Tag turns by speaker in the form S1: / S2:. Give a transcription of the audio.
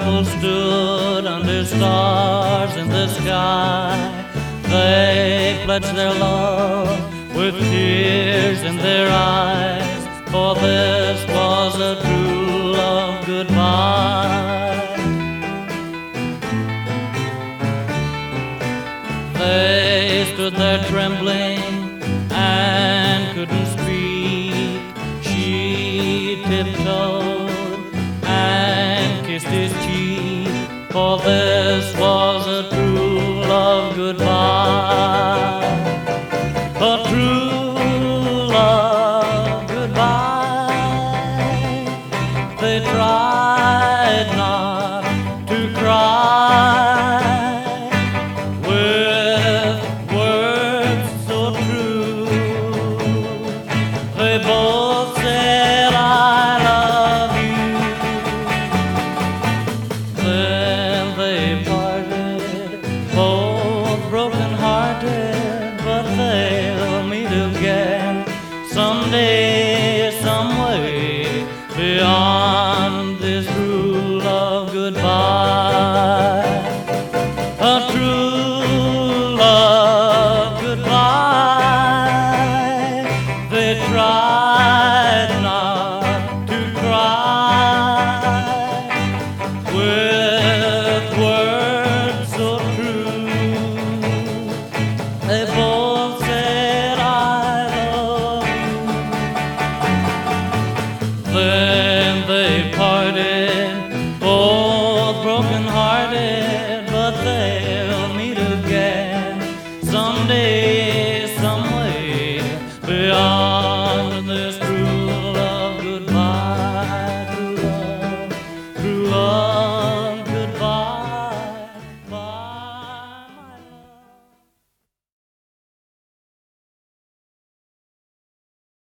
S1: couple stood under stars in the sky. They pledged their love with tears in their eyes, for this was a true love goodbye. They stood there trembling and couldn't speak. She tiptoed and kissed his cheek, for this was a true love goodbye.